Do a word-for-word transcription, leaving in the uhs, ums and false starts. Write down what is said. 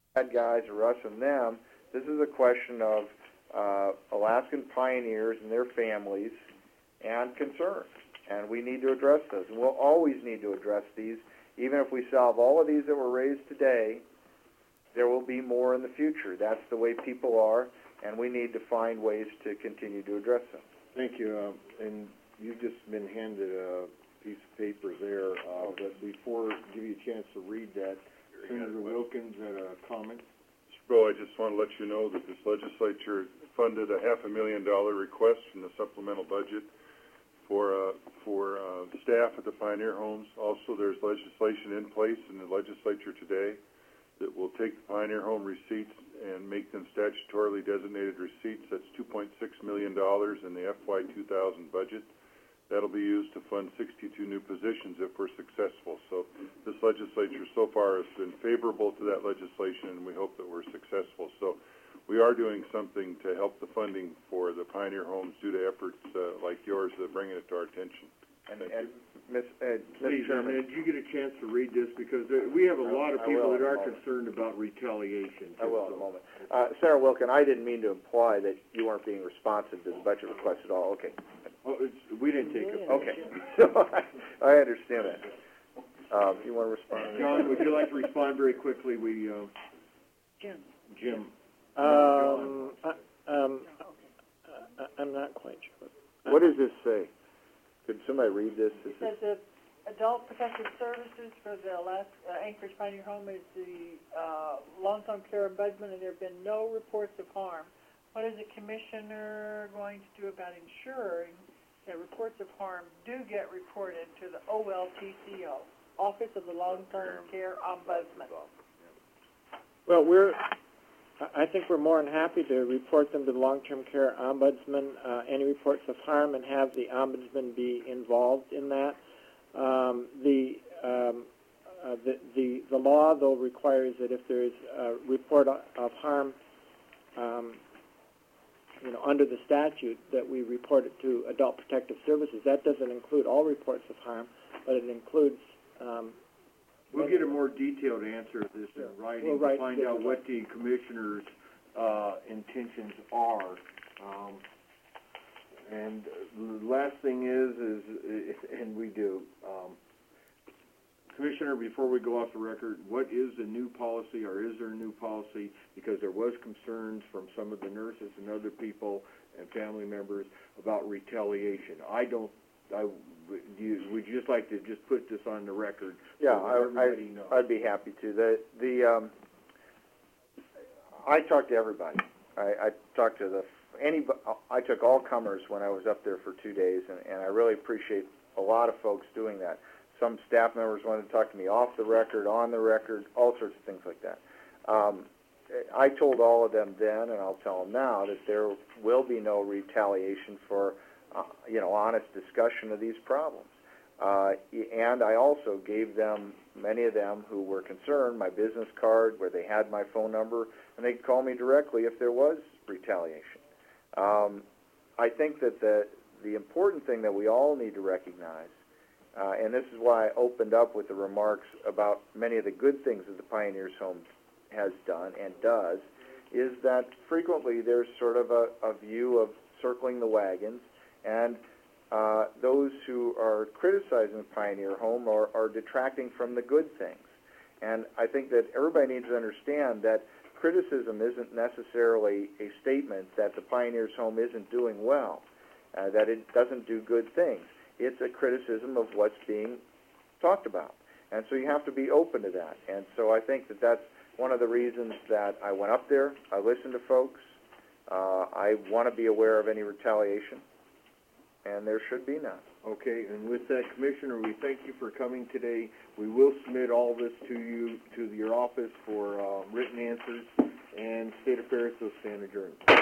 bad guys or us and them. This is a question of uh, Alaskan pioneers and their families and concerns, and we need to address those. And we'll always need to address these. Even if we solve all of these that were raised today, there will be more in the future. That's the way people are, and we need to find ways to continue to address them. Thank you. Um, and you've just been handed a piece of paper there, uh, but before I give you a chance to read that, Senator Wilkins had a comment. Mister Bill, I just want to let you know that this legislature funded a half a million dollar request from the supplemental budget for uh, for uh, staff at the Pioneer Homes. Also, there's legislation in place in the legislature today that will take the Pioneer Home receipts and make them statutorily designated receipts. That's two point six million dollars in the F Y two thousand budget. That'll be used to fund sixty-two new positions if we're successful. So this legislature so far has been favorable to that legislation, and we hope that we're successful. So we are doing something to help the funding for the Pioneer Homes due to efforts uh, like yours that are bringing it to our attention. And, Thank and you. Miz Uh, Please, Mister Chairman, and did you get a chance to read this? Because there, we have a lot of I people will that in a are moment. concerned about retaliation. I will in a moment. Uh, Senator Wilkin, I didn't mean to imply that you weren't being responsive to the budget request at all. Okay. Oh, it's, we didn't take it. Okay. So I, I understand that. Um, you want to respond? John, would you like to respond very quickly? We, uh, Jim. Jim. Um, I, um, I, I'm not quite sure. What does this say? Could somebody read this? It Is says that Adult Protective Services for the last uh, Anchorage Pioneer Home is the uh, long-term care ombudsman, and there have been no reports of harm. What is the commissioner going to do about ensuring that reports of harm do get reported to the O L T C O, Office of the Long-Term Care Ombudsman? Well, we're, I think we're more than happy to report them to the long-term care ombudsman, uh, any reports of harm, and have the ombudsman be involved in that. Um, the, um, uh, the, the, the law, though, requires that if there is a report of harm, um, you know, under the statute, that we report it to Adult Protective Services. That doesn't include all reports of harm, but it includes. Um, We'll get a more detailed answer to this in writing We'll to write find this out in what the commissioner's uh, intentions are. Um, and the last thing is, is, and we do, um, Commissioner, before we go off the record, what is the new policy, or is there a new policy? Because there was concerns from some of the nurses and other people and family members about retaliation. I don't, I, would you, would you just like to just put this on the record? Yeah, so I, everybody knows? I, I'd be happy to. The, the, um, I talked to everybody. I, I talked to the, any, I took all comers when I was up there for two days, and, and I really appreciate a lot of folks doing that. Some staff members wanted to talk to me off the record, on the record, all sorts of things like that. Um, I told all of them then, and I'll tell them now, that there will be no retaliation for, uh, you know, honest discussion of these problems. Uh, and I also gave them, many of them who were concerned, my business card where they had my phone number, and they could call me directly if there was retaliation. Um, I think that the, the important thing that we all need to recognize, uh, and this is why I opened up with the remarks about many of the good things that the Pioneers Home has done and does, is that frequently there's sort of a, a view of circling the wagons, and uh, those who are criticizing the Pioneer Home are, are detracting from the good things. And I think that everybody needs to understand that criticism isn't necessarily a statement that the Pioneers Home isn't doing well, uh, that it doesn't do good things. It's a criticism of what's being talked about. And so you have to be open to that. And so I think that that's one of the reasons that I went up there. I listened to folks. Uh, I want to be aware of any retaliation, and there should be none. Okay, and with that, Commissioner, we thank you for coming today. We will submit all this to you, to your office for uh, written answers, and State Affairs will stand adjourned.